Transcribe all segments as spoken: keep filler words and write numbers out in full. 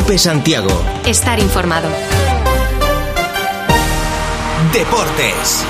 COPE Santiago. Estar informado. Deportes.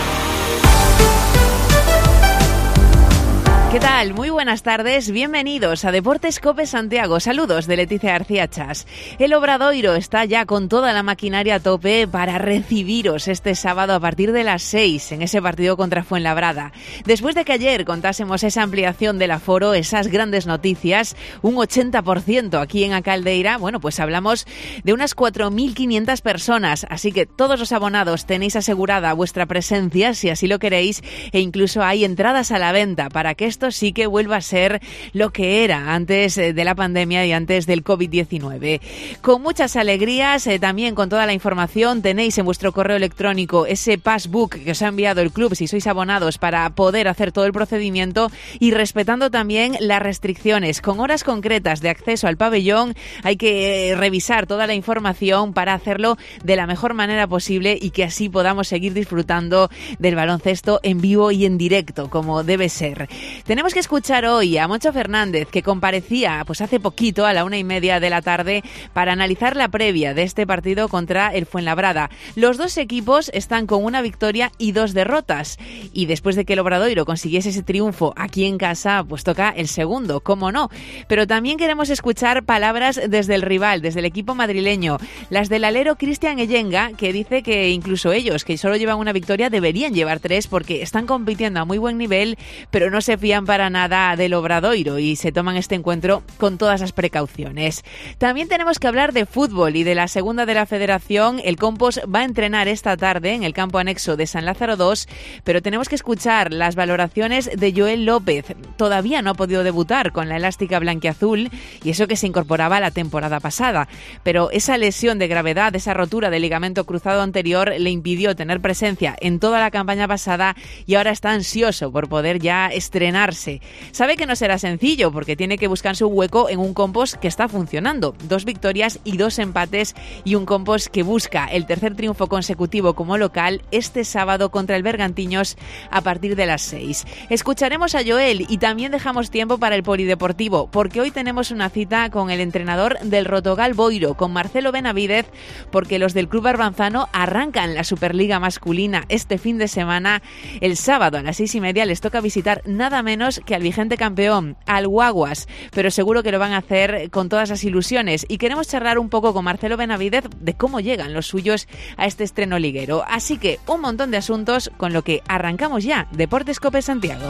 ¿Qué tal? Muy buenas tardes, bienvenidos a Deportes COPE Santiago. Saludos de Leticia García Chas. El Obradoiro está ya con toda la maquinaria a tope para recibiros este sábado a partir de las seis en ese partido contra Fuenlabrada. Después de que ayer contásemos esa ampliación del aforo, esas grandes noticias, un ochenta por ciento aquí en A Caldeira, bueno, pues hablamos de unas cuatro mil quinientas personas, así que todos los abonados tenéis asegurada vuestra presencia, si así lo queréis, e incluso hay entradas a la venta para que esto sí que vuelva a ser lo que era antes de la pandemia y antes del covid diecinueve. Con muchas alegrías, eh, también con toda la información, tenéis en vuestro correo electrónico ese passbook que os ha enviado el club si sois abonados para poder hacer todo el procedimiento y respetando también las restricciones. Con horas concretas de acceso al pabellón hay que eh, revisar toda la información para hacerlo de la mejor manera posible y que así podamos seguir disfrutando del baloncesto en vivo y en directo, como debe ser. Tenemos que escuchar hoy a Moncho Fernández, que comparecía pues hace poquito a la una y media de la tarde para analizar la previa de este partido contra el Fuenlabrada. Los dos equipos están con una victoria y dos derrotas. Y después de que el Obradoiro consiguiese ese triunfo aquí en casa, pues toca el segundo, cómo no. Pero también queremos escuchar palabras desde el rival, desde el equipo madrileño. Las del alero Cristian Ellenga, que dice que incluso ellos, que solo llevan una victoria, deberían llevar tres porque están compitiendo a muy buen nivel, pero no se fían para nada del Obradoiro y se toman este encuentro con todas las precauciones. También tenemos que hablar de fútbol y de la segunda de la Federación. El Compos va a entrenar esta tarde en el campo anexo de San Lázaro dos, pero tenemos que escuchar las valoraciones de Joel López. Todavía no ha podido debutar con la elástica blanquiazul y eso que se incorporaba la temporada pasada, pero esa lesión de gravedad, esa rotura del ligamento cruzado anterior le impidió tener presencia en toda la campaña pasada y ahora está ansioso por poder ya estrenarse. Sabe que no será sencillo porque tiene que buscar su hueco en un Compos que está funcionando. Dos victorias y dos empates y un Compos que busca el tercer triunfo consecutivo como local este sábado contra el Bergantiños a partir de las seis. Escucharemos a Joel y también dejamos tiempo para el polideportivo porque hoy tenemos una cita con el entrenador del Rotogal Boiro, con Marcelo Benavidez, porque los del Club Arbanzano arrancan la Superliga masculina este fin de semana. El sábado a las seis y media les toca visitar nada menos que al vigente campeón, al Guaguas, pero seguro que lo van a hacer con todas las ilusiones y queremos charlar un poco con Marcelo Benavidez de cómo llegan los suyos a este estreno liguero. Así que un montón de asuntos con lo que arrancamos ya Deportes COPE Santiago.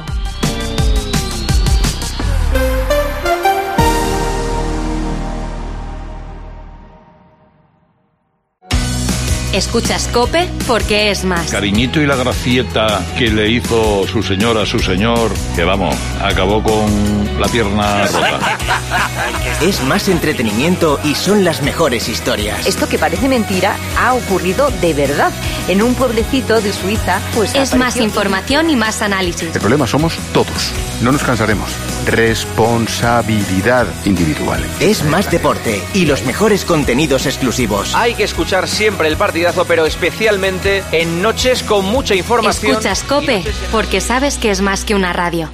Escuchas COPE porque es más. Cariñito y la gracieta que le hizo su señora a su señor, que vamos, acabó con la pierna rota. Es más entretenimiento y son las mejores historias. Esto que parece mentira ha ocurrido de verdad. En un pueblecito de Suiza, pues es apareció... más información y más análisis. El problema somos todos. No nos cansaremos. Responsabilidad individual. Es más deporte y los mejores contenidos exclusivos. Hay que escuchar siempre el partidazo, pero especialmente en noches con mucha información. Escuchas COPE porque sabes que es más que una radio.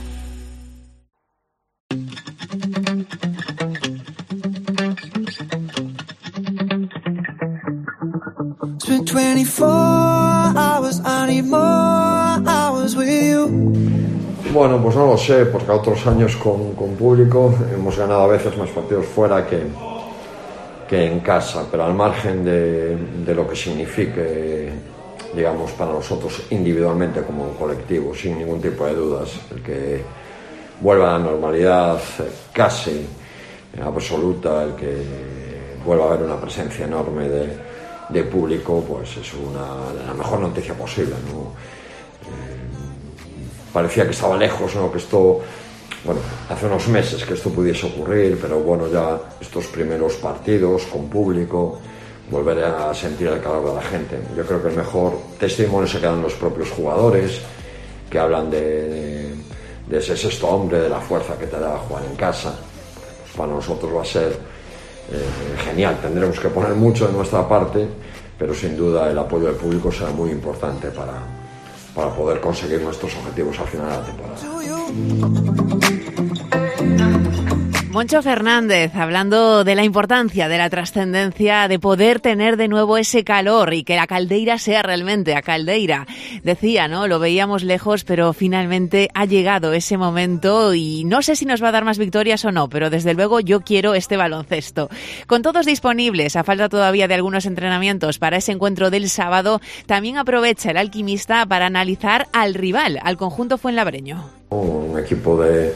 Bueno, pues no lo sé, porque a otros años con, con público hemos ganado a veces más partidos fuera que, que en casa, pero al margen de, de lo que signifique, digamos, para nosotros individualmente como un colectivo, sin ningún tipo de dudas, el que vuelva a la normalidad casi absoluta, el que vuelva a haber una presencia enorme de, de público, pues es una, la mejor noticia posible, ¿no? Eh, parecía que estaba lejos, ¿no? Que esto, bueno, hace unos meses que esto pudiese ocurrir, pero bueno, ya estos primeros partidos con público, volver a sentir el calor de la gente. Yo creo que el mejor testimonio se quedan los propios jugadores, que hablan de, de, de ese sexto hombre, de la fuerza que te da jugar en casa. Pues para nosotros va a ser eh, genial, tendremos que poner mucho de nuestra parte, pero sin duda el apoyo del público será muy importante para, para poder conseguir nuestros objetivos al final de la temporada. Moncho Fernández, hablando de la importancia, de la trascendencia, de poder tener de nuevo ese calor y que la caldeira sea realmente a caldeira. Decía, ¿no? Lo veíamos lejos, pero finalmente ha llegado ese momento y no sé si nos va a dar más victorias o no, pero desde luego yo quiero este baloncesto. Con todos disponibles, a falta todavía de algunos entrenamientos para ese encuentro del sábado, también aprovecha el Alquimista para analizar al rival, al conjunto fuenlabreño. Un equipo de...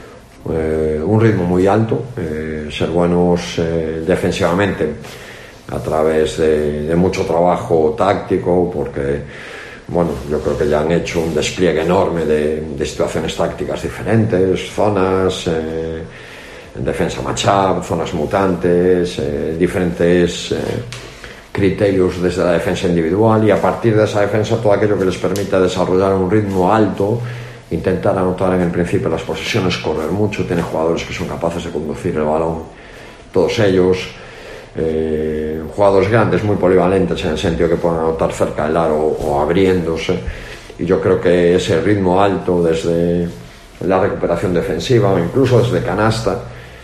Eh, un ritmo muy alto, eh, ser buenos eh, defensivamente a través de, de mucho trabajo táctico, porque bueno, yo creo que ya han hecho un despliegue enorme de, de situaciones tácticas diferentes, zonas, eh, en defensa matchup, zonas mutantes, eh, diferentes eh, criterios desde la defensa individual, y a partir de esa defensa todo aquello que les permita desarrollar un ritmo alto, intentar anotar en el principio las posesiones, correr mucho. Tiene jugadores que son capaces de conducir el balón, todos ellos, eh, jugadores grandes, muy polivalentes en el sentido que pueden anotar cerca del aro o abriéndose, y yo creo que ese ritmo alto desde la recuperación defensiva o incluso desde canasta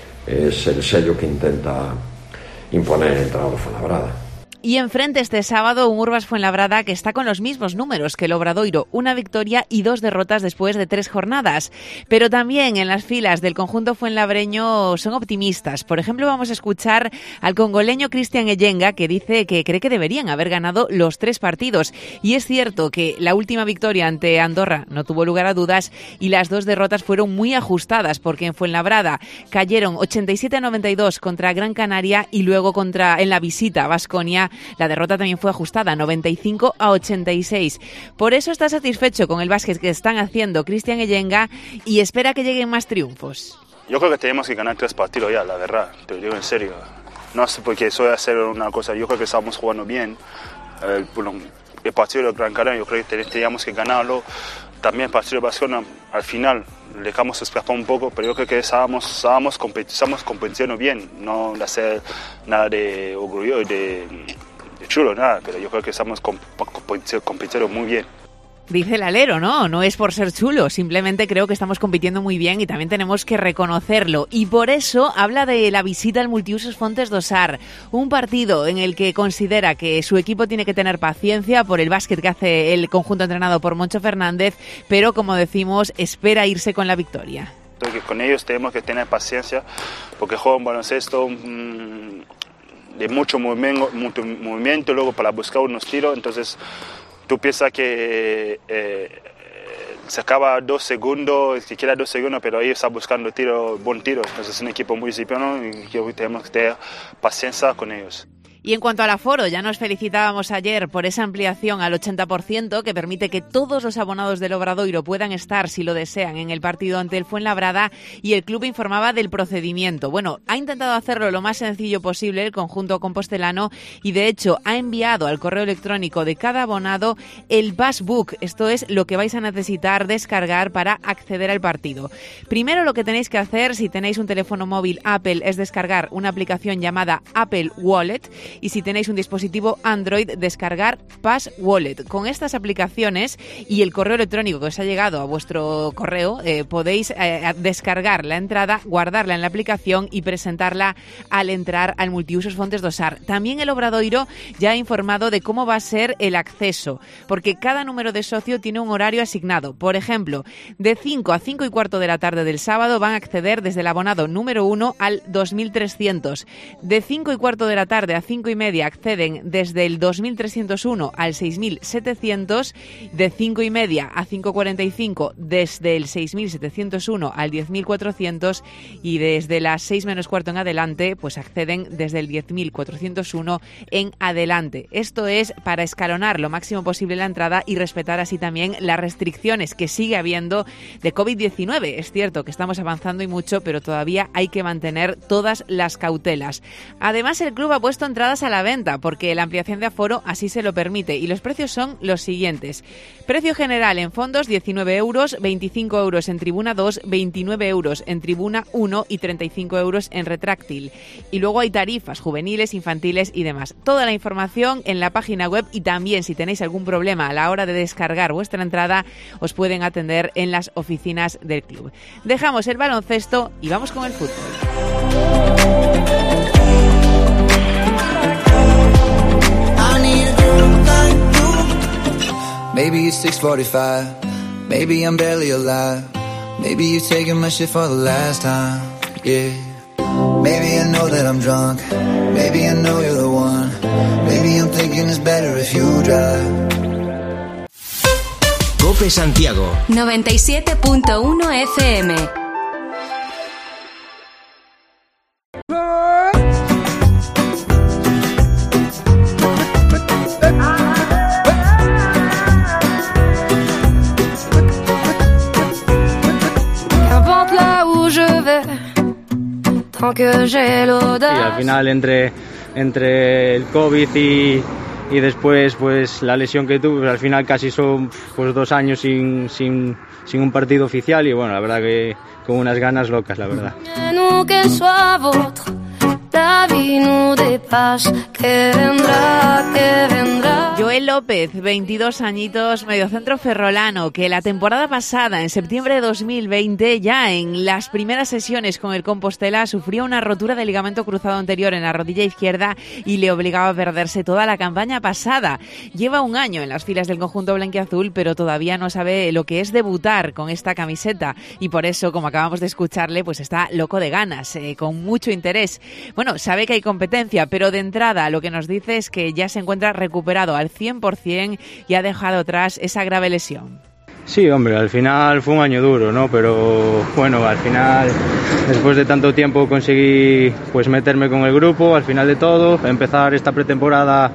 es el sello que intenta imponer el entrenador Fuenlabrada. Y enfrente este sábado un Urbas Fuenlabrada que está con los mismos números que el Obradoiro, una victoria y dos derrotas después de tres jornadas. Pero también en las filas del conjunto fuenlabreño son optimistas. Por ejemplo, vamos a escuchar al congoleño Cristian Eyenga, que dice que cree que deberían haber ganado los tres partidos. Y es cierto que la última victoria ante Andorra no tuvo lugar a dudas y las dos derrotas fueron muy ajustadas, porque en Fuenlabrada cayeron ochenta y siete a noventa y dos contra Gran Canaria y luego contra en la visita a Baskonia la derrota también fue ajustada, noventa y cinco a ochenta y seis. Por eso está satisfecho con el básquet que están haciendo Cristian Eyenga y espera que lleguen más triunfos. Yo creo que tenemos que ganar tres partidos ya, la verdad, te lo digo en serio. No sé por qué soy a hacer una cosa, yo creo que estamos jugando bien. El, el partido de Gran Canaria yo creo que teníamos que ganarlo. También el partido de Baskonia, al final le dejamos escapar un poco, pero yo creo que estábamos, estábamos, estábamos compitiendo bien, no de hacer nada de orgullo, de, de chulo, nada, pero yo creo que estamos compitiendo muy bien. Dice el alero, ¿no? No es por ser chulo, simplemente creo que estamos compitiendo muy bien y también tenemos que reconocerlo. Y por eso habla de la visita al Multiusos Fontes do Sar, un partido en el que considera que su equipo tiene que tener paciencia por el básquet que hace el conjunto entrenado por Moncho Fernández, pero como decimos, espera irse con la victoria. Creo que con ellos tenemos que tener paciencia porque juegan un baloncesto mmm, de mucho movimiento, mucho movimiento, luego para buscar unos tiros, entonces... Tú piensas que eh, se acaba dos segundos, si queda dos segundos, pero ellos están buscando tiro, buen tiro. Entonces es un equipo muy disciplinado y tenemos que tener paciencia con ellos. Y en cuanto al aforo, ya nos felicitábamos ayer por esa ampliación al ochenta por ciento que permite que todos los abonados del Obradoiro puedan estar, si lo desean, en el partido ante el Fuenlabrada, y el club informaba del procedimiento. Bueno, ha intentado hacerlo lo más sencillo posible el conjunto compostelano y de hecho ha enviado al correo electrónico de cada abonado el Passbook. Esto es lo que vais a necesitar descargar para acceder al partido. Primero lo que tenéis que hacer, si tenéis un teléfono móvil Apple, es descargar una aplicación llamada Apple Wallet. Y si tenéis un dispositivo Android, descargar Pass Wallet. Con estas aplicaciones y el correo electrónico que os ha llegado a vuestro correo, eh, podéis eh, descargar la entrada, guardarla en la aplicación y presentarla al entrar al Multiusos Fontes do Sar. También el Obradoiro ya ha informado de cómo va a ser el acceso, porque cada número de socio tiene un horario asignado. Por ejemplo, de cinco a cinco y cuarto de la tarde del sábado van a acceder desde el abonado número uno al dos mil trescientos. De cinco y cuarto de la tarde a cinco y media acceden desde el dos mil trescientos uno al seis mil setecientos, de cinco y media a cinco cuarenta y cinco desde el seis mil setecientos uno al diez mil cuatrocientos y desde las seis menos cuarto en adelante pues acceden desde el diez mil cuatrocientos uno en adelante. Esto es para escalonar lo máximo posible la entrada y respetar así también las restricciones que sigue habiendo de covid diecinueve. Es cierto que estamos avanzando y mucho, pero todavía hay que mantener todas las cautelas. Además, el club ha puesto entradas entradas a la venta, porque la ampliación de aforo así se lo permite. Y los precios son los siguientes. Precio general en fondos, diecinueve euros, veinticinco euros en tribuna dos, veintinueve euros en tribuna uno y treinta y cinco euros en retráctil. Y luego hay tarifas juveniles, infantiles y demás. Toda la información en la página web, y también si tenéis algún problema a la hora de descargar vuestra entrada, os pueden atender en las oficinas del club. Dejamos el baloncesto y vamos con el fútbol. Maybe it's six forty-five, maybe I'm barely alive, maybe you're taking my shit for the last time, yeah. Maybe I know that I'm drunk, maybe I know you're the one, maybe I'm thinking it's better if you drive. Cope Santiago noventa y siete punto uno F M. Sí, al final entre, entre el COVID y, y después pues la lesión que tuve, al final casi son pues dos años sin, sin, sin un partido oficial, y bueno, la verdad que con unas ganas locas, la verdad. Joel López, veintidós añitos, mediocentro ferrolano, que la temporada pasada, en septiembre de dos mil veinte, ya en las primeras sesiones con el Compostela, sufrió una rotura de ligamento cruzado anterior en la rodilla izquierda y le obligaba a perderse toda la campaña pasada. Lleva un año en las filas del conjunto blanquiazul, pero todavía no sabe lo que es debutar con esta camiseta, y por eso, como acabamos de escucharle, pues está loco de ganas, eh, con mucho interés. Bueno, sabe que hay competencia, pero de entrada lo que nos dice es que ya se encuentra recuperado al cien por ciento y ha dejado atrás esa grave lesión. Sí, hombre, al final fue un año duro, ¿no? Pero bueno, al final, después de tanto tiempo conseguí pues meterme con el grupo, al final de todo, empezar esta pretemporada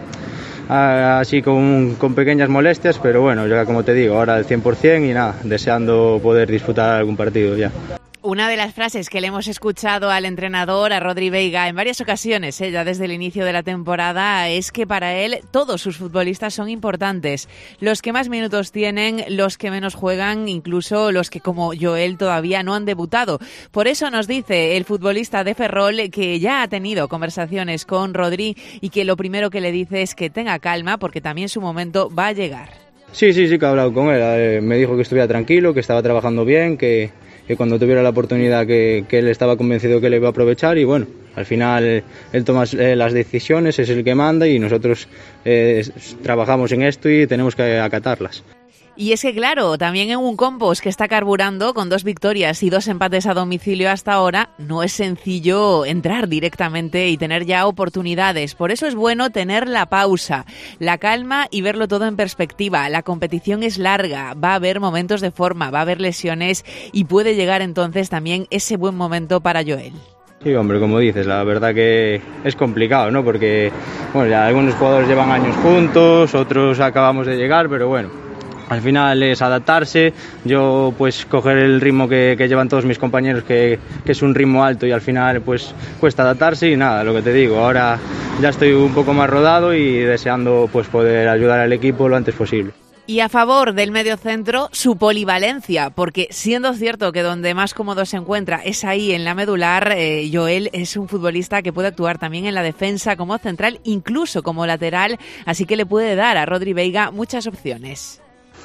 así con, con pequeñas molestias, pero bueno, ya como te digo, ahora al cien por ciento y nada, deseando poder disfrutar algún partido ya. Una de las frases que le hemos escuchado al entrenador, a Rodri Veiga, en varias ocasiones, eh, ya desde el inicio de la temporada, es que para él todos sus futbolistas son importantes. Los que más minutos tienen, los que menos juegan, incluso los que, como Joel, todavía no han debutado. Por eso nos dice el futbolista de Ferrol que ya ha tenido conversaciones con Rodri y que lo primero que le dice es que tenga calma, porque también su momento va a llegar. Sí, sí, sí que he hablado con él. Eh, me dijo que estuviera tranquilo, que estaba trabajando bien, que... que cuando tuviera la oportunidad que, que él estaba convencido que le iba a aprovechar, y bueno, al final él toma eh, las decisiones, es el que manda, y nosotros eh, trabajamos en esto y tenemos que acatarlas. Y es que claro, también en un Compos que está carburando con dos victorias y dos empates a domicilio hasta ahora, no es sencillo entrar directamente y tener ya oportunidades. Por eso es bueno tener la pausa, la calma y verlo todo en perspectiva. La competición es larga, va a haber momentos de forma, va a haber lesiones, y puede llegar entonces también ese buen momento para Joel. Sí, hombre, como dices, la verdad que es complicado, ¿no? Porque bueno, ya algunos jugadores llevan años juntos, otros acabamos de llegar, pero bueno, al final es adaptarse, yo pues coger el ritmo que, que llevan todos mis compañeros, que, que es un ritmo alto, y al final pues cuesta adaptarse, y nada, lo que te digo, ahora ya estoy un poco más rodado y deseando pues poder ayudar al equipo lo antes posible. Y a favor del mediocentro, su polivalencia, porque siendo cierto que donde más cómodo se encuentra es ahí en la medular, eh, Joel es un futbolista que puede actuar también en la defensa como central, incluso como lateral, así que le puede dar a Rodri Veiga muchas opciones.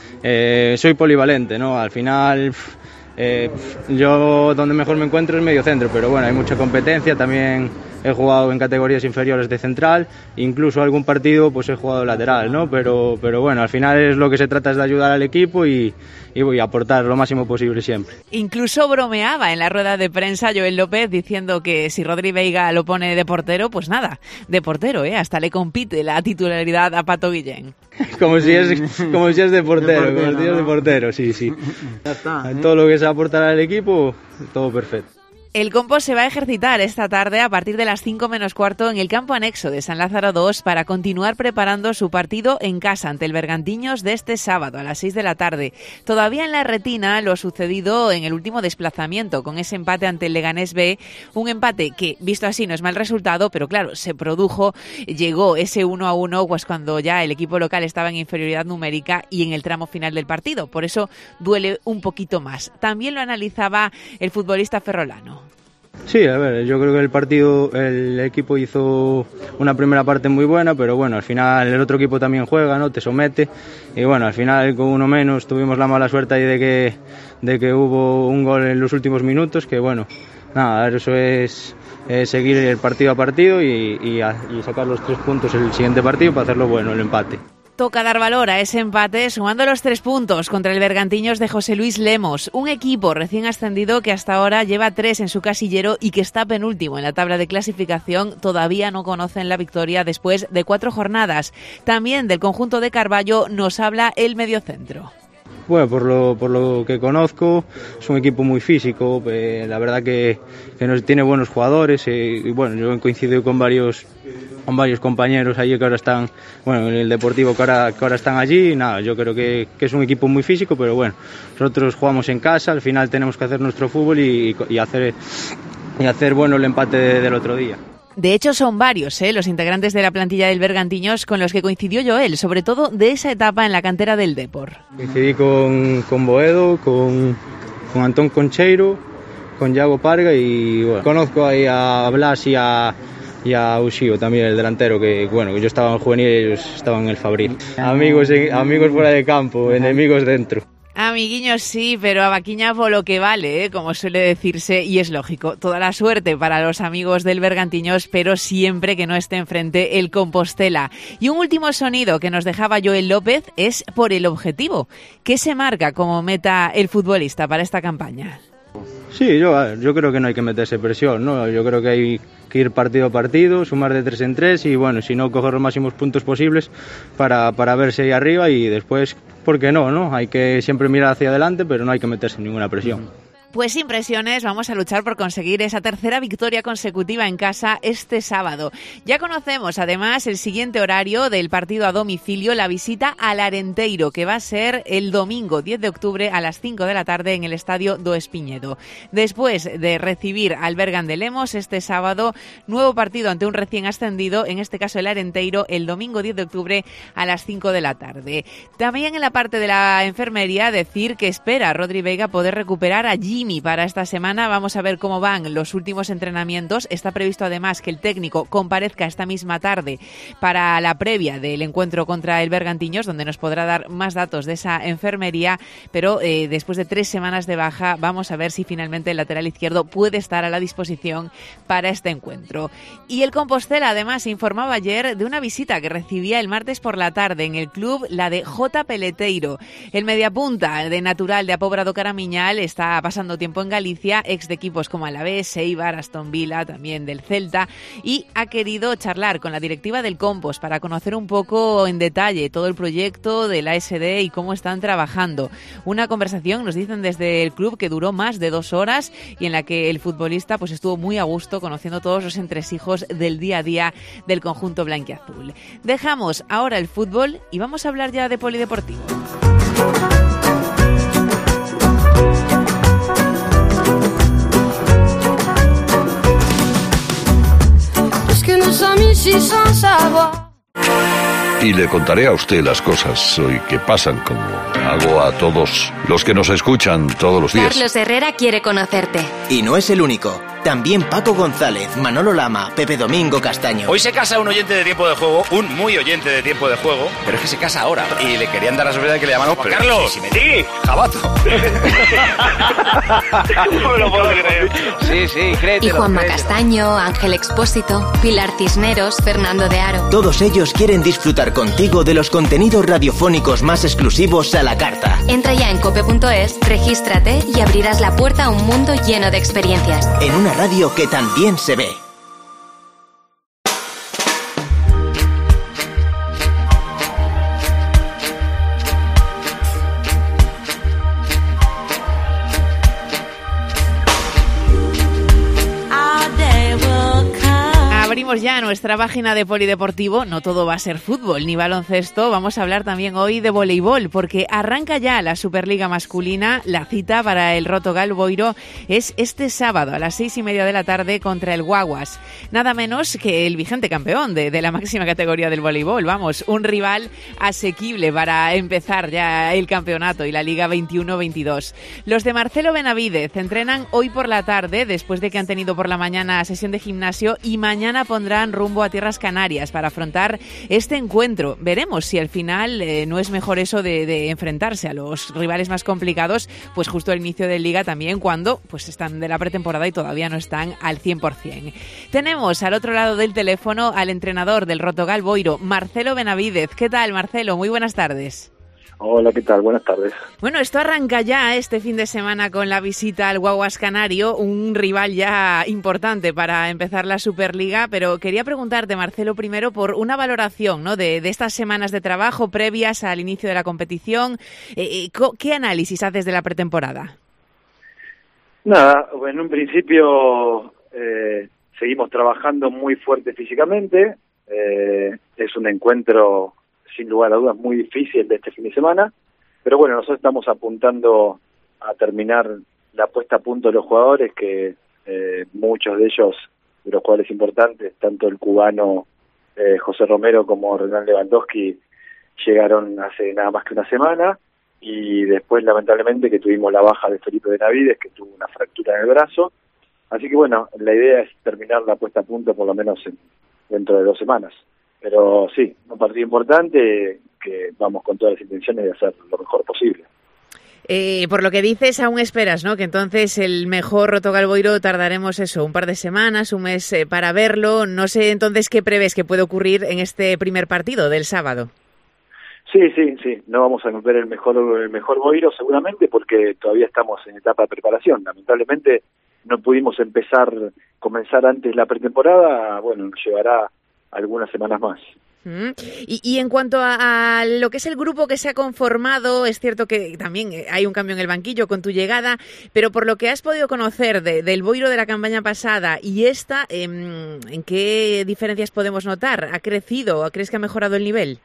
Eh, soy polivalente, ¿no? Al final eh, yo donde mejor me encuentro es medio centro, pero bueno, hay mucha competencia, también he jugado en categorías inferiores de central, incluso algún partido pues he jugado lateral, ¿no? Pero, pero bueno, al final es lo que se trata es de ayudar al equipo y, y voy a aportar lo máximo posible siempre. Incluso bromeaba en la rueda de prensa Joel López diciendo que si Rodri Veiga lo pone de portero, pues nada, de portero, ¿eh? Hasta le compite la titularidad a Pato Guillén. Como si es, como si es de portero, de portero, como si es de portero, sí, sí. Ya está, ¿eh? Todo lo que se aportará al equipo, todo perfecto. El Compos se va a ejercitar esta tarde a partir de las cinco menos cuarto en el campo anexo de San Lázaro dos para continuar preparando su partido en casa ante el Bergantiños de este sábado a las seis de la tarde. Todavía en la retina lo sucedido en el último desplazamiento con ese empate ante el Leganés B, un empate que visto así no es mal resultado, pero claro, se produjo, llegó ese uno a uno pues cuando ya el equipo local estaba en inferioridad numérica y en el tramo final del partido, por eso duele un poquito más. También lo analizaba el futbolista ferrolano. Sí, a ver, yo creo que el partido, el equipo hizo una primera parte muy buena, pero bueno, al final el otro equipo también juega, ¿no? Te somete y bueno, al final con uno menos tuvimos la mala suerte ahí de que, de que hubo un gol en los últimos minutos, que bueno, nada, eso es, es seguir el partido a partido y, y, a, y sacar los tres puntos el siguiente partido para hacerlo bueno, el empate. Toca dar valor a ese empate sumando los tres puntos contra el Bergantiños de José Luis Lemos, un equipo recién ascendido que hasta ahora lleva tres en su casillero y que está penúltimo en la tabla de clasificación. Todavía no conocen la victoria después de cuatro jornadas. También del conjunto de Carballo nos habla el mediocentro. Bueno, por lo, por lo que conozco, es un equipo muy físico, eh, la verdad que, que nos, tiene buenos jugadores eh, y bueno, yo he coincidido con varios con varios compañeros allí que ahora están, bueno, en el Deportivo que ahora, que ahora están allí y nada, yo creo que, que es un equipo muy físico, pero bueno, nosotros jugamos en casa, al final tenemos que hacer nuestro fútbol y, y hacer y hacer bueno el empate de, del otro día. De hecho, son varios ¿eh? los integrantes de la plantilla del Bergantiños con los que coincidió Joel, sobre todo de esa etapa en la cantera del Depor. Coincidí con, con Boedo, con, con Antón Concheiro, con Yago Parga y bueno, conozco ahí a Blas y a, y a Ushio también, el delantero, que bueno, yo estaba en el juvenil y ellos estaban en el Fabril. Amigos, amigos fuera de campo, enemigos dentro. Amiguiños sí, pero a vaquiña por lo que vale, ¿eh? Como suele decirse, y es lógico. Toda la suerte para los amigos del Bergantiños, pero siempre que no esté enfrente el Compostela. Y un último sonido que nos dejaba Joel López es por el objetivo. ¿Qué se marca como meta el futbolista para esta campaña? Sí, yo, yo creo que no hay que meterse presión, ¿no? Yo creo que hay que ir partido a partido, sumar de tres en tres y bueno, si no, coger los máximos puntos posibles para, para verse ahí arriba y después, ¿por qué no, no? Hay que siempre mirar hacia adelante, pero no hay que meterse en ninguna presión. Pues sin presiones, vamos a luchar por conseguir esa tercera victoria consecutiva en casa este sábado. Ya conocemos además el siguiente horario del partido a domicilio, la visita al Arenteiro, que va a ser el domingo diez de octubre a las cinco de la tarde en el Estadio do Espiñedo. Después de recibir al Bergan de Lemos este sábado, nuevo partido ante un recién ascendido, en este caso el Arenteiro, el domingo diez de octubre a las cinco de la tarde. También en la parte de la enfermería decir que espera a Rodri Veiga poder recuperar allí para esta semana. Vamos a ver cómo van los últimos entrenamientos. Está previsto además que el técnico comparezca esta misma tarde para la previa del encuentro contra el Bergantiños, donde nos podrá dar más datos de esa enfermería, pero eh, después de tres semanas de baja, vamos a ver si finalmente el lateral izquierdo puede estar a la disposición para este encuentro. Y el Compostela además informaba ayer de una visita que recibía el martes por la tarde en el club, la de J. Peleteiro. El mediapunta de natural de Apóbrado Caramiñal está pasando tiempo en Galicia, ex de equipos como Alavés, Eibar, Aston Villa, también del Celta, y ha querido charlar con la directiva del Compos para conocer un poco en detalle todo el proyecto de la A S D y cómo están trabajando. Una conversación, nos dicen desde el club, que duró más de dos horas y en la que el futbolista pues estuvo muy a gusto conociendo todos los entresijos del día a día del conjunto blanquiazul. Dejamos ahora el fútbol y vamos a hablar ya de polideportivo. Y le contaré a usted las cosas hoy que pasan, como hago a todos los que nos escuchan todos los días. Carlos Herrera quiere conocerte. Y no es el único. También Paco González, Manolo Lama, Pepe Domingo Castaño. Hoy se casa un oyente de Tiempo de Juego, un muy oyente de Tiempo de Juego, pero es que se casa ahora. Y le querían dar la sorpresa de que le llamamos... ¡Juan Carlos! Sí, sí, sí, Jabato. No me lo puedo creer. Sí, sí, créetelo. Y Juanma créetelo. Castaño, Ángel Expósito, Pilar Cisneros, Fernando de Aro. Todos ellos quieren disfrutar contigo de los contenidos radiofónicos más exclusivos a la carta. Entra ya en cope punto es, regístrate y abrirás la puerta a un mundo lleno de experiencias. En una radio que también se ve. abrimos ya nuestra página de Polideportivo. No todo va a ser fútbol ni baloncesto. Vamos a hablar también hoy de voleibol, porque arranca ya la Superliga masculina. La cita para el Rotogal Boiro es este sábado a las seis y media de la tarde contra el Guaguas. Nada menos que el vigente campeón de, de la máxima categoría del voleibol. Vamos, un rival asequible para empezar ya el campeonato y la Liga veintiuno veintidós. Los de Marcelo Benavidez entrenan hoy por la tarde, después de que han tenido por la mañana sesión de gimnasio, y mañana pondrán rumbo a Tierras Canarias para afrontar este encuentro. Veremos si al final eh, no es mejor eso de, de enfrentarse a los rivales más complicados, pues justo al inicio de Liga también, cuando pues están de la pretemporada y todavía no están al cien por ciento. Tenemos al otro lado del teléfono al entrenador del Rotogal Boiro, Marcelo Benavidez. ¿Qué tal, Marcelo? Muy buenas tardes. Hola, ¿qué tal? Buenas tardes. Bueno, esto arranca ya este fin de semana con la visita al Guaguas Canario, un rival ya importante para empezar la Superliga, pero quería preguntarte, Marcelo, primero por una valoración, ¿no?, de, de estas semanas de trabajo previas al inicio de la competición. Eh, ¿Qué análisis haces de la pretemporada? Nada, en un principio eh, seguimos trabajando muy fuerte físicamente. Eh, es un encuentro sin lugar a dudas muy difícil de este fin de semana, pero bueno, nosotros estamos apuntando a terminar la puesta a punto de los jugadores, que eh, muchos de ellos, de los jugadores importantes, tanto el cubano eh, José Romero como Renan Lewandowski, llegaron hace nada más que una semana, y después lamentablemente que tuvimos la baja de Felipe Benavidez, que tuvo una fractura en el brazo. Así que bueno, la idea es terminar la puesta a punto por lo menos en, dentro de dos semanas. Pero sí, un partido importante que vamos con todas las intenciones de hacer lo mejor posible. Eh, por lo que dices, aún esperas, ¿no?, que entonces el mejor Rotogal Boiro tardaremos eso, un par de semanas, un mes eh, para verlo. No sé entonces qué prevés que puede ocurrir en este primer partido del sábado. Sí, sí, sí. No vamos a ver el mejor el mejor Boiro seguramente, porque todavía estamos en etapa de preparación. Lamentablemente no pudimos empezar, comenzar antes la pretemporada. Bueno, nos llevará algunas semanas más. Mm. Y, y en cuanto a, a lo que es el grupo que se ha conformado, es cierto que también hay un cambio en el banquillo con tu llegada, pero por lo que has podido conocer de, del Boiro de la campaña pasada y esta, eh, ¿en qué diferencias podemos notar? ¿Ha crecido? ¿Crees que ha mejorado el nivel?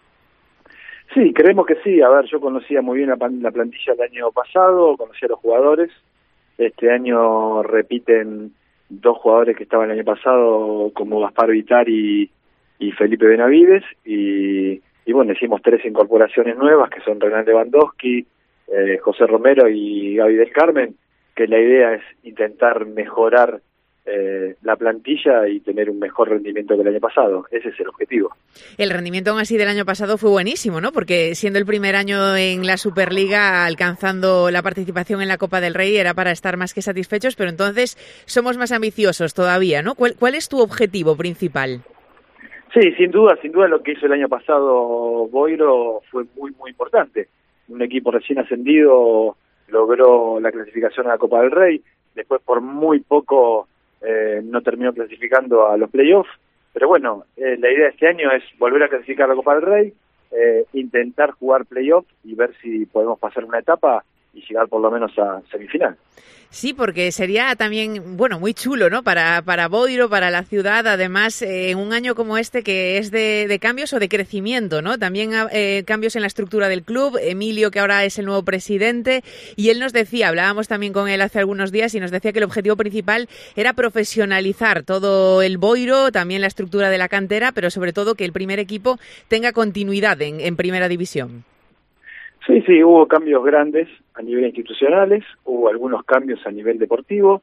Sí, creemos que sí. A ver, yo conocía muy bien la, la plantilla del año pasado, conocía a los jugadores. Este año repiten dos jugadores que estaban el año pasado, como Gaspar Vitari y Felipe Benavidez, y, y bueno, hicimos tres incorporaciones nuevas, que son Renan Lewandowski, eh, José Romero y Gaby del Carmen, que la idea es intentar mejorar eh, la plantilla y tener un mejor rendimiento que el año pasado. Ese es el objetivo. El rendimiento aún así del año pasado fue buenísimo, ¿no? Porque siendo el primer año en la Superliga, alcanzando la participación en la Copa del Rey, era para estar más que satisfechos, pero entonces somos más ambiciosos todavía, ¿no? ¿Cuál, cuál es tu objetivo principal? Sí, sin duda, sin duda lo que hizo el año pasado Boiro fue muy, muy importante. Un equipo recién ascendido logró la clasificación a la Copa del Rey, después por muy poco eh, no terminó clasificando a los playoffs, pero bueno, eh, la idea de este año es volver a clasificar a la Copa del Rey, eh, intentar jugar playoffs y ver si podemos pasar una etapa y llegar por lo menos a semifinal. Sí, porque sería también, bueno, muy chulo, ¿no?, para, para Boiro, para la ciudad, además, eh, en un año como este que es de, de cambios o de crecimiento, ¿no? También eh, cambios en la estructura del club. Emilio, que ahora es el nuevo presidente, y él nos decía, hablábamos también con él hace algunos días, y nos decía que el objetivo principal era profesionalizar todo el Boiro, también la estructura de la cantera, pero sobre todo que el primer equipo tenga continuidad en, en primera división. Sí, sí, hubo cambios grandes a nivel institucionales, hubo algunos cambios a nivel deportivo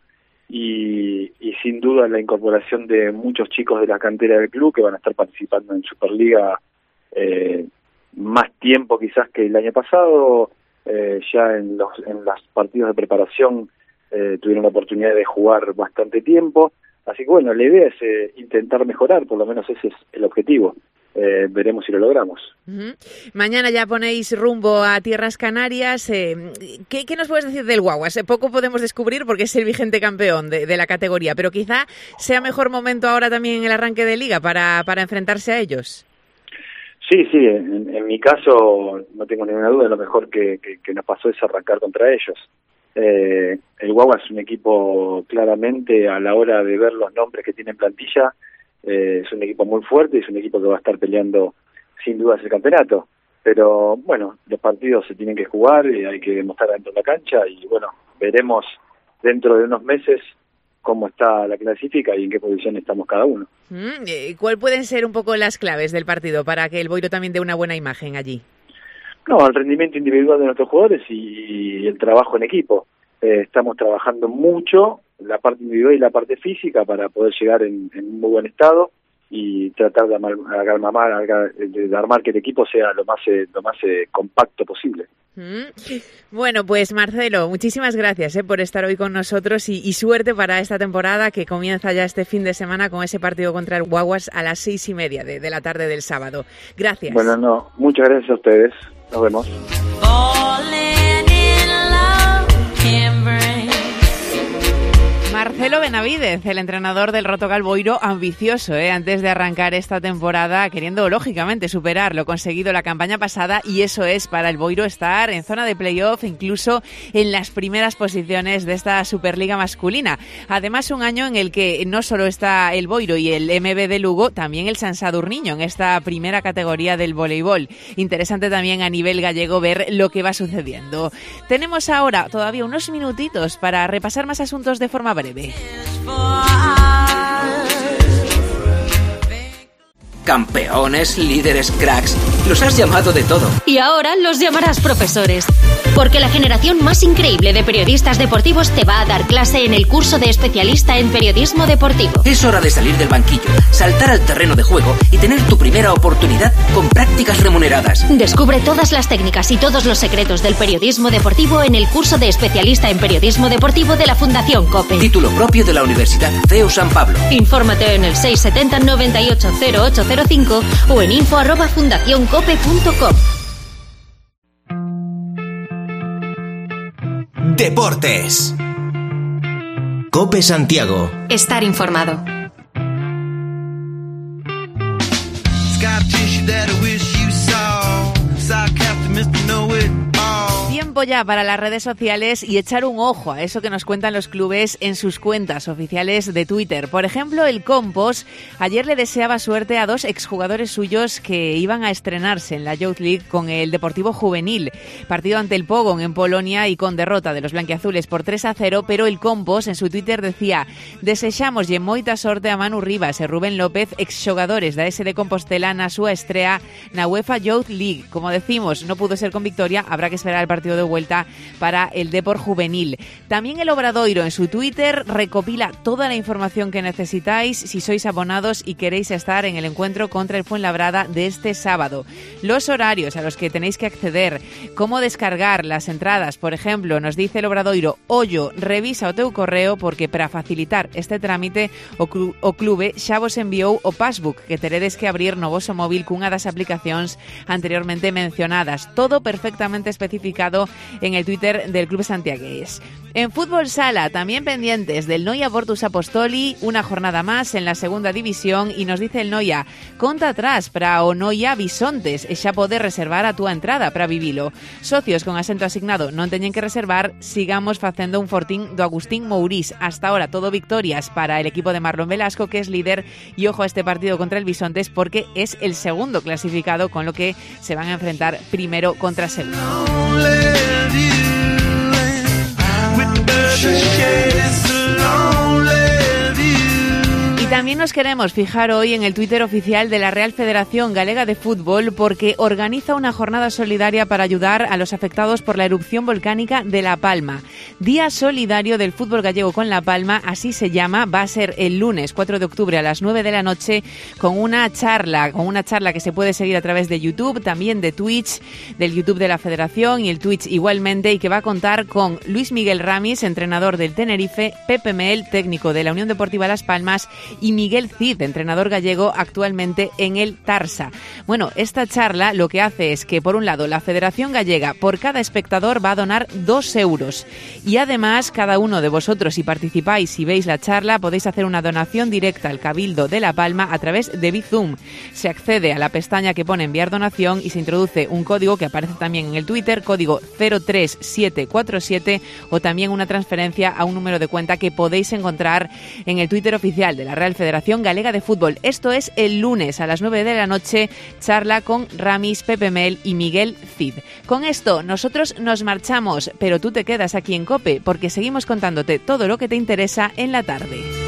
y, y sin duda la incorporación de muchos chicos de la cantera del club que van a estar participando en Superliga eh, más tiempo quizás que el año pasado. Eh, ya en los en los partidos de preparación eh, tuvieron la oportunidad de jugar bastante tiempo. Así que bueno, la idea es eh, intentar mejorar, por lo menos ese es el objetivo. Eh, veremos si lo logramos. Uh-huh. Mañana ya ponéis rumbo a Tierras Canarias. Eh, ¿qué, ¿Qué nos puedes decir del Guaguas? Poco podemos descubrir porque es el vigente campeón de, de la categoría, pero quizá sea mejor momento ahora también en el arranque de Liga para, para enfrentarse a ellos. Sí, sí, en, en mi caso no tengo ninguna duda, lo mejor que, que, que nos pasó es arrancar contra ellos. Eh, el Guaguas es un equipo claramente, a la hora de ver los nombres que tiene en plantilla, eh, es un equipo muy fuerte y es un equipo que va a estar peleando sin dudas el campeonato. Pero bueno, los partidos se tienen que jugar y hay que demostrar dentro de la cancha y bueno, veremos dentro de unos meses cómo está la clasifica y en qué posición estamos cada uno. ¿Cuál pueden ser un poco las claves del partido para que el Boiro también dé una buena imagen allí? No, el rendimiento individual de nuestros jugadores y el trabajo en equipo. Eh, estamos trabajando mucho la parte individual y la parte física para poder llegar en, en un muy buen estado y tratar de armar, de armar que el equipo sea lo más eh, lo más eh, compacto posible. Mm. Bueno, pues Marcelo, muchísimas gracias eh, por estar hoy con nosotros y, y suerte para esta temporada que comienza ya este fin de semana con ese partido contra el Guaguas a las seis y media de, de la tarde del sábado. Gracias. Bueno, no, muchas gracias a ustedes. Nos vemos. Marcelo Benavidez, el entrenador del Rotogal Boiro, ambicioso, ¿eh? Antes de arrancar esta temporada, queriendo lógicamente superar lo conseguido la campaña pasada, y eso es para el Boiro estar en zona de playoff, incluso en las primeras posiciones de esta Superliga masculina. Además, un año en el que no solo está el Boiro y el M B de Lugo, también el Sant Sadurniño en esta primera categoría del voleibol. Interesante también a nivel gallego ver lo que va sucediendo. Tenemos ahora todavía unos minutitos para repasar más asuntos de forma breve. Campeones, líderes, cracks, los has llamado de todo. Y ahora los llamarás profesores. Porque la generación más increíble de periodistas deportivos te va a dar clase en el curso de especialista en periodismo deportivo. Es hora de salir del banquillo, saltar al terreno de juego y tener tu primera oportunidad con prácticas remuneradas. Descubre todas las técnicas y todos los secretos del periodismo deportivo en el curso de especialista en periodismo deportivo de la Fundación COPE. Título propio de la Universidad C E U San Pablo. Infórmate en el seis siete cero noventa y ocho cero ocho cero cinco o en info arroba fundacioncope punto com. Deportes. COPE Santiago. Estar informado. Tiempo ya para las redes sociales y echar un ojo a eso que nos cuentan los clubes en sus cuentas oficiales de Twitter. Por ejemplo, el Compos ayer le deseaba suerte a dos exjugadores suyos que iban a estrenarse en la Youth League con el Deportivo Juvenil. Partido ante el Pogoń en Polonia y con derrota de los blanquiazules por tres a cero, pero el Compos en su Twitter decía: desexamos lle moita sorte a Manu Rivas e Rubén López, exxogadores da S de Compostela na súa estrea na UEFA Youth League. Como decimos, no pudo ser con victoria, habrá que esperar el partido de vuelta para el Depor Juvenil. También el Obradoiro en su Twitter recopila toda la información que necesitáis si sois abonados y queréis estar en el encuentro contra el Fuenlabrada de este sábado. Los horarios a los que tenéis que acceder, cómo descargar las entradas, por ejemplo, nos dice el Obradoiro: ollo, revisa o teu correo porque para facilitar este trámite o, clu- o clube xa vos enviou o passbook que teredes que abrir no voso móvil cunha das aplicacións anteriormente mencionadas. Todo perfectamente especificado en el Twitter del Club Santiagués. En Fútbol Sala, también pendientes del Noia Portus Apostoli, una jornada más en la segunda división, y nos dice el Noia: conta atrás para o Noia Bisontes e xa poder reservar a túa entrada para vivilo. Socios con asento asignado non teñen que reservar, sigamos facendo un fortín do Agustín Mourís. Hasta ahora todo victorias para el equipo de Marlon Velasco, que es líder, y ojo a este partido contra el Bisontes porque es el segundo clasificado, con lo que se van a enfrentar primero contra segundo. Y también nos queremos fijar hoy en el Twitter oficial de la Real Federación Galega de Fútbol, porque organiza una jornada solidaria para ayudar a los afectados por la erupción volcánica de La Palma. Día Solidario del Fútbol Gallego con La Palma, así se llama. Va a ser el lunes cuatro de octubre a las nueve de la noche con una charla, con una charla que se puede seguir a través de YouTube, también de Twitch, del YouTube de la Federación y el Twitch igualmente, y que va a contar con Luis Miguel Ramis, entrenador del Tenerife, Pepe Mel, técnico de la Unión Deportiva Las Palmas, y Miguel Cid, entrenador gallego actualmente en el Tarsa. Bueno, esta charla lo que hace es que, por un lado, la Federación Gallega por cada espectador va a donar dos euros, y además cada uno de vosotros, si participáis y veis la charla, podéis hacer una donación directa al Cabildo de La Palma a través de Bizum. Se accede a la pestaña que pone enviar donación y se introduce un código que aparece también en el Twitter, código cero tres siete cuatro siete, o también una transferencia a un número de cuenta que podéis encontrar en el Twitter oficial de la Real Federación Federación Galega de Fútbol. Esto es el lunes a las nueve de la noche, charla con Ramis, Pepe Mel y Miguel Cid. Con esto nosotros nos marchamos, pero tú te quedas aquí en COPE porque seguimos contándote todo lo que te interesa en la tarde.